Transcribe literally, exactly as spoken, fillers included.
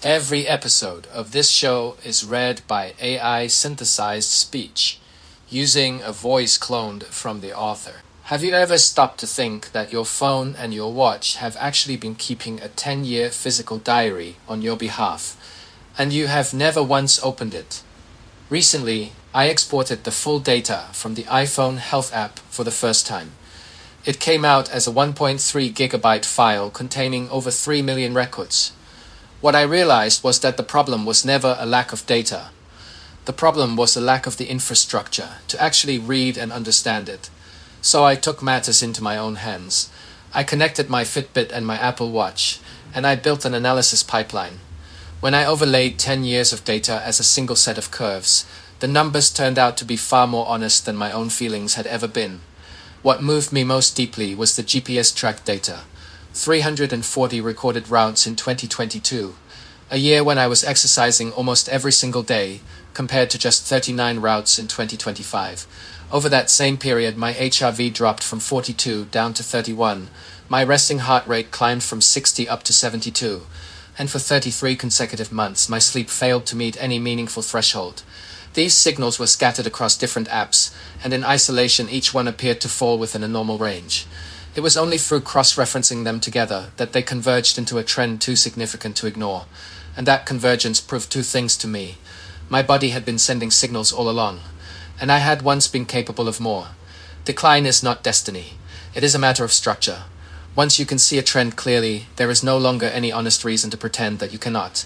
Every episode of this show is read by A I synthesized speech, using a voice cloned from the author. Have you ever stopped to think that your phone and your watch have actually been keeping a ten-year physical diary on your behalf, and you have never once opened it? Recently, I exported the full data from the iPhone Health app for the first time. It came out as a one point three gigabyte file containing over three million records. What I realized was that the problem was never a lack of data. The problem was a lack of the infrastructure to actually read and understand it. So I took matters into my own hands. I connected my Fitbit and my Apple Watch, and I built an analysis pipeline. When I overlaid ten years of data as a single set of curves, the numbers turned out to be far more honest than my own feelings had ever been. What moved me most deeply was the G P S tracked data. three hundred forty recorded routes in twenty twenty-two, a year when I was exercising almost every single day, compared to just thirty-nine routes in twenty twenty-five. Over that same period, my H R V dropped from forty-two down to thirty-one. My resting heart rate climbed from sixty up to seventy-two. And for thirty-three consecutive months, my sleep failed to meet any meaningful threshold. These signals were scattered across different apps, and in isolation each one appeared to fall within a normal range. It was only through cross-referencing them together that they converged into a trend too significant to ignore. And that convergence proved two things to me. My body had been sending signals all along, and I had once been capable of more. Decline is not destiny. It is a matter of structure. Once you can see a trend clearly, there is no longer any honest reason to pretend that you cannot.